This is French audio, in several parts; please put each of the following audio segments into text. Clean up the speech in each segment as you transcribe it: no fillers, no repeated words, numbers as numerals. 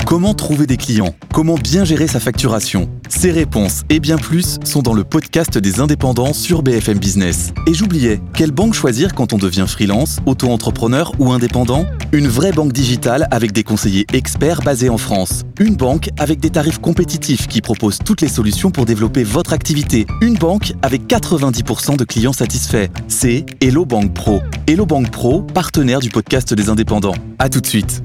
Comment trouver des clients ? Comment bien gérer sa facturation ? Ces réponses et bien plus sont dans le podcast des indépendants sur BFM Business. Et j'oubliais, quelle banque choisir quand on devient freelance, auto-entrepreneur ou indépendant ? Une vraie banque digitale avec des conseillers experts basés en France. Une banque avec des tarifs compétitifs qui propose toutes les solutions pour développer votre activité. Une banque avec 90% de clients satisfaits. C'est Hello Bank Pro. Hello Bank Pro, partenaire du podcast des indépendants. À tout de suite.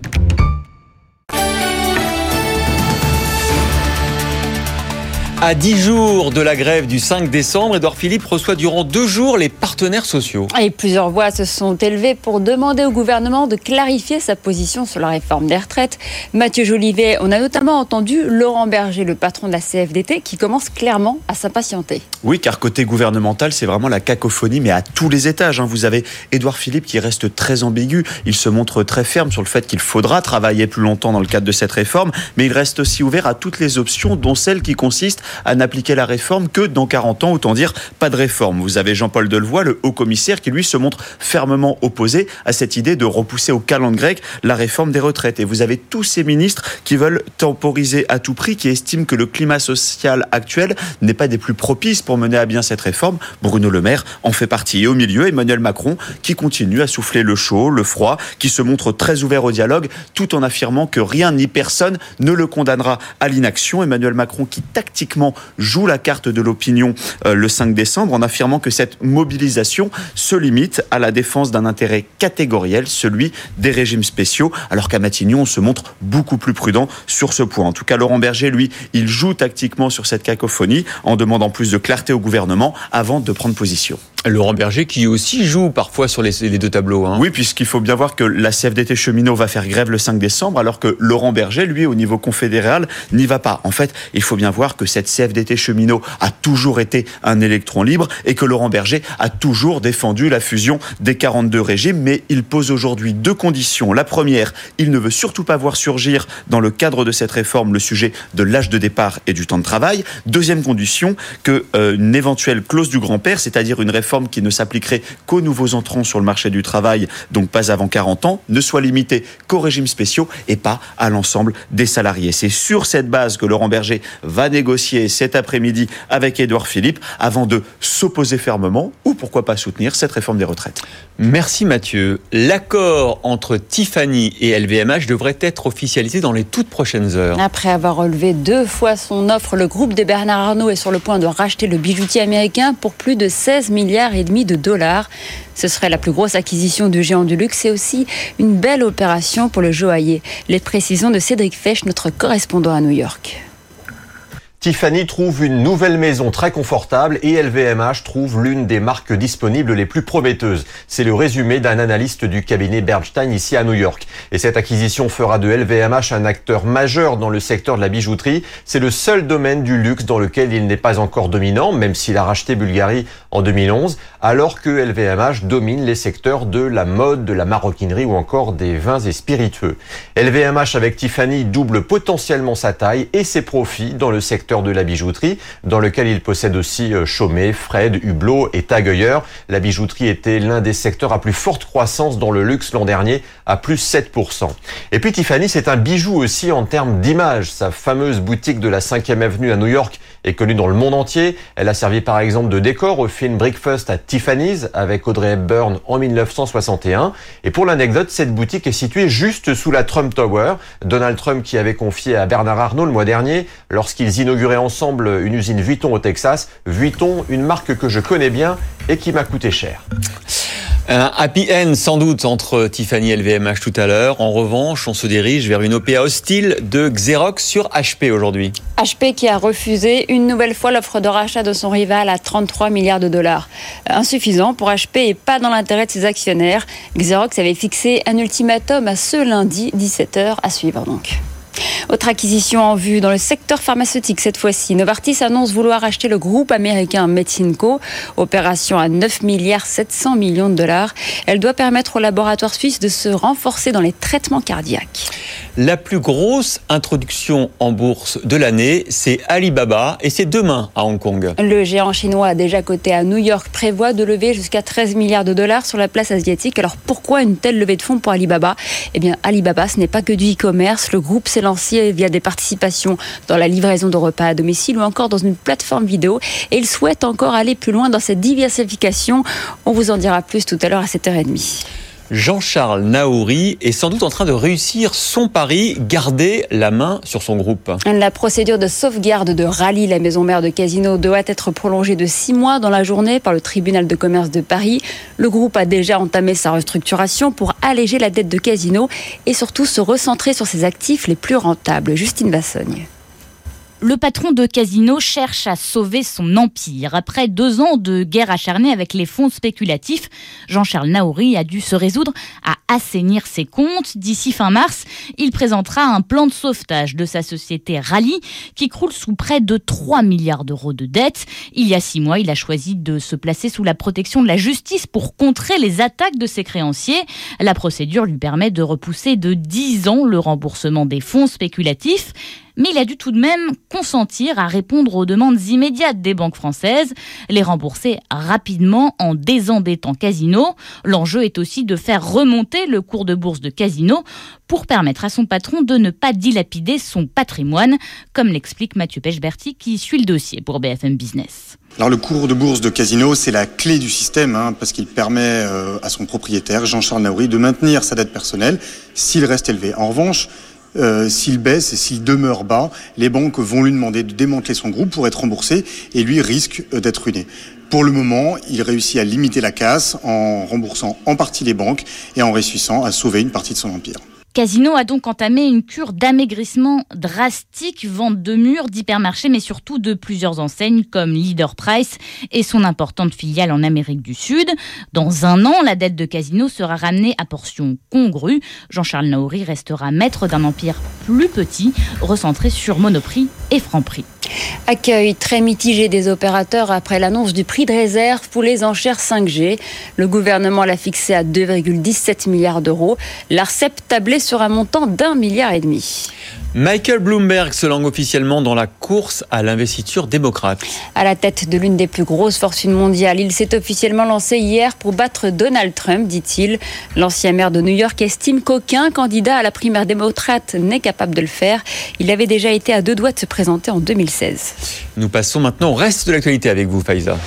À 10 jours de la grève du 5 décembre, Édouard Philippe reçoit durant 2 jours les partenaires sociaux. Et plusieurs voix se sont élevées pour demander au gouvernement de clarifier sa position sur la réforme des retraites. Mathieu Jolivet, on a notamment entendu Laurent Berger, le patron de la CFDT, qui commence clairement à s'impatienter. Oui, car côté gouvernemental, c'est vraiment la cacophonie, mais à tous les étages. Vous avez Édouard Philippe qui reste très ambigu. Il se montre très ferme sur le fait qu'il faudra travailler plus longtemps dans le cadre de cette réforme, mais il reste aussi ouvert à toutes les options, dont celle qui consiste à n'appliquer la réforme que dans 40 ans, autant dire pas de réforme. Vous avez Jean-Paul Delevoye, le haut-commissaire, qui lui se montre fermement opposé à cette idée de repousser au calendrier grec la réforme des retraites. Et vous avez tous ces ministres qui veulent temporiser à tout prix, qui estiment que le climat social actuel n'est pas des plus propices pour mener à bien cette réforme. Bruno Le Maire en fait partie. Et au milieu, Emmanuel Macron, qui continue à souffler le chaud, le froid, qui se montre très ouvert au dialogue, tout en affirmant que rien ni personne ne le condamnera à l'inaction. Emmanuel Macron qui tactiquement joue la carte de l'opinion le 5 décembre en affirmant que cette mobilisation se limite à la défense d'un intérêt catégoriel, celui des régimes spéciaux, alors qu'à Matignon, on se montre beaucoup plus prudent sur ce point. En tout cas, Laurent Berger, lui, il joue tactiquement sur cette cacophonie en demandant plus de clarté au gouvernement avant de prendre position. Laurent Berger qui aussi joue parfois sur les deux tableaux. Oui, puisqu'il faut bien voir que la CFDT cheminot va faire grève le 5 décembre, alors que Laurent Berger, lui, au niveau confédéral, n'y va pas. En fait, il faut bien voir que cette CFDT cheminot a toujours été un électron libre et que Laurent Berger a toujours défendu la fusion des 42 régimes, mais il pose aujourd'hui 2 conditions. La première, il ne veut surtout pas voir surgir dans le cadre de cette réforme le sujet de l'âge de départ et du temps de travail. Deuxième condition, qu'une éventuelle clause du grand-père, c'est-à-dire une réforme qui ne s'appliquerait qu'aux nouveaux entrants sur le marché du travail, donc pas avant 40 ans, ne soit limitée qu'aux régimes spéciaux et pas à l'ensemble des salariés. C'est sur cette base que Laurent Berger va négocier cet après-midi avec Édouard Philippe avant de s'opposer fermement ou pourquoi pas soutenir cette réforme des retraites. Merci Mathieu. L'accord entre Tiffany et LVMH devrait être officialisé dans les toutes prochaines heures. Après avoir relevé 2 fois son offre, le groupe de Bernard Arnault est sur le point de racheter le bijoutier américain pour plus de 16 milliards et demi de dollars. Ce serait la plus grosse acquisition du géant du luxe et aussi une belle opération pour le joaillier. Les précisions de Cédric Fesch, notre correspondant à New York. Tiffany trouve une nouvelle maison très confortable et LVMH trouve l'une des marques disponibles les plus prometteuses. C'est le résumé d'un analyste du cabinet Bernstein ici à New York. Et cette acquisition fera de LVMH un acteur majeur dans le secteur de la bijouterie. C'est le seul domaine du luxe dans lequel il n'est pas encore dominant, même s'il a racheté Bulgari en 2011, alors que LVMH domine les secteurs de la mode, de la maroquinerie ou encore des vins et spiritueux. LVMH avec Tiffany double potentiellement sa taille et ses profits dans le secteur de la bijouterie, dans lequel il possède aussi Chaumet, Fred, Hublot et Tag Heuer. La bijouterie était l'un des secteurs à plus forte croissance dans le luxe l'an dernier, à plus 7%. Et puis Tiffany, c'est un bijou aussi en termes d'image. Sa fameuse boutique de la 5e avenue à New York est connue dans le monde entier. Elle a servi par exemple de décor au film Breakfast at Tiffany's avec Audrey Hepburn en 1961. Et pour l'anecdote, cette boutique est située juste sous la Trump Tower. Donald Trump qui avait confié à Bernard Arnault le mois dernier, lorsqu'ils inauguraient ensemble une usine Vuitton au Texas. Vuitton, une marque que je connais bien et qui m'a coûté cher. Un happy end sans doute entre Tiffany et LVMH tout à l'heure. En revanche, on se dirige vers une OPA hostile de Xerox sur HP aujourd'hui. HP qui a refusé une nouvelle fois l'offre de rachat de son rival à 33 milliards de dollars. Insuffisant pour HP et pas dans l'intérêt de ses actionnaires. Xerox avait fixé un ultimatum à ce lundi, 17h, à suivre donc. Autre acquisition en vue dans le secteur pharmaceutique cette fois-ci. Novartis annonce vouloir acheter le groupe américain Metsinco. Opération à 9 milliards 700 millions de dollars. Elle doit permettre aux laboratoires suisses de se renforcer dans les traitements cardiaques. La plus grosse introduction en bourse de l'année, c'est Alibaba et c'est demain à Hong Kong. Le géant chinois déjà coté à New York prévoit de lever jusqu'à 13 milliards de dollars sur la place asiatique. Alors pourquoi une telle levée de fonds pour Alibaba ? Eh bien Alibaba, ce n'est pas que du e-commerce. Le groupe s'est lancé créanciers via des participations dans la livraison de repas à domicile ou encore dans une plateforme vidéo. Et il souhaite encore aller plus loin dans cette diversification. On vous en dira plus tout à l'heure à 7h30. Jean-Charles Naouri est sans doute en train de réussir son pari, garder la main sur son groupe. La procédure de sauvegarde de Rallye, la maison mère de Casino, doit être prolongée de 6 mois dans la journée par le tribunal de commerce de Paris. Le groupe a déjà entamé sa restructuration pour alléger la dette de Casino et surtout se recentrer sur ses actifs les plus rentables. Justine Vassogne. Le patron de Casino cherche à sauver son empire. Après 2 ans de guerre acharnée avec les fonds spéculatifs, Jean-Charles Naouri a dû se résoudre à assainir ses comptes. D'ici fin mars, il présentera un plan de sauvetage de sa société Rallye qui croule sous près de 3 milliards d'euros de dettes. Il y a 6 mois, il a choisi de se placer sous la protection de la justice pour contrer les attaques de ses créanciers. La procédure lui permet de repousser de 10 ans le remboursement des fonds spéculatifs. Mais il a dû tout de même consentir à répondre aux demandes immédiates des banques françaises, les rembourser rapidement en désendettant Casino. L'enjeu est aussi de faire remonter le cours de bourse de Casino pour permettre à son patron de ne pas dilapider son patrimoine, comme l'explique Mathieu Pechberti qui suit le dossier pour BFM Business. Alors le cours de bourse de Casino, c'est la clé du système, parce qu'il permet à son propriétaire, Jean-Charles Naouri, de maintenir sa dette personnelle s'il reste élevé. En revanche, s'il baisse et s'il demeure bas, les banques vont lui demander de démanteler son groupe pour être remboursé et lui risque d'être ruiné. Pour le moment, il réussit à limiter la casse en remboursant en partie les banques et en réussissant à sauver une partie de son empire. Casino a donc entamé une cure d'amaigrissement drastique, vente de murs, d'hypermarchés, mais surtout de plusieurs enseignes comme Leader Price et son importante filiale en Amérique du Sud. Dans 1 an, la dette de Casino sera ramenée à portions congrues. Jean-Charles Naouri restera maître d'un empire plus petit, recentré sur Monoprix et Franprix. Accueil très mitigé des opérateurs après l'annonce du prix de réserve pour les enchères 5G. Le gouvernement l'a fixé à 2,17 milliards d'euros. L'ARCEP tablait sur un montant d'1,5 milliard. Michael Bloomberg se lance officiellement dans la course à l'investiture démocrate. À la tête de l'une des plus grosses fortunes mondiales, il s'est officiellement lancé hier pour battre Donald Trump, dit-il. L'ancien maire de New York estime qu'aucun candidat à la primaire démocrate n'est capable de le faire. Il avait déjà été à 2 doigts de se présenter en 2016. Nous passons maintenant au reste de l'actualité avec vous, Faiza.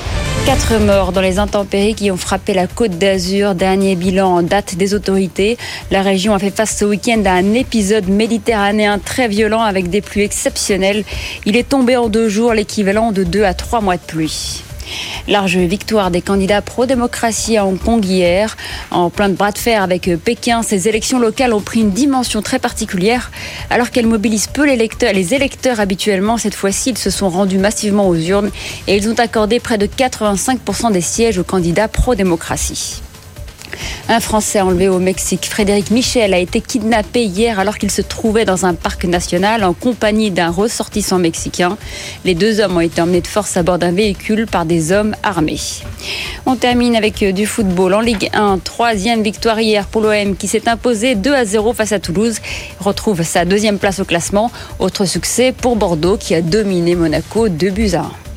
4 morts dans les intempéries qui ont frappé la Côte d'Azur. Dernier bilan en date des autorités. La région a fait face ce week-end à un épisode méditerranéen très violent avec des pluies exceptionnelles. Il est tombé en 2 jours l'équivalent de 2 à 3 mois de pluie. Large victoire des candidats pro-démocratie à Hong Kong hier. En plein de bras de fer avec Pékin, ces élections locales ont pris une dimension très particulière. Alors qu'elles mobilisent peu les électeurs habituellement, cette fois-ci, ils se sont rendus massivement aux urnes et ils ont accordé près de 85% des sièges aux candidats pro-démocratie. Un Français enlevé au Mexique, Frédéric Michel, a été kidnappé hier alors qu'il se trouvait dans un parc national en compagnie d'un ressortissant mexicain. Les 2 hommes ont été emmenés de force à bord d'un véhicule par des hommes armés. On termine avec du football. En Ligue 1, 3e victoire hier pour l'OM qui s'est imposé 2-0 face à Toulouse. Il retrouve sa 2e place au classement. Autre succès pour Bordeaux qui a dominé Monaco 2-1.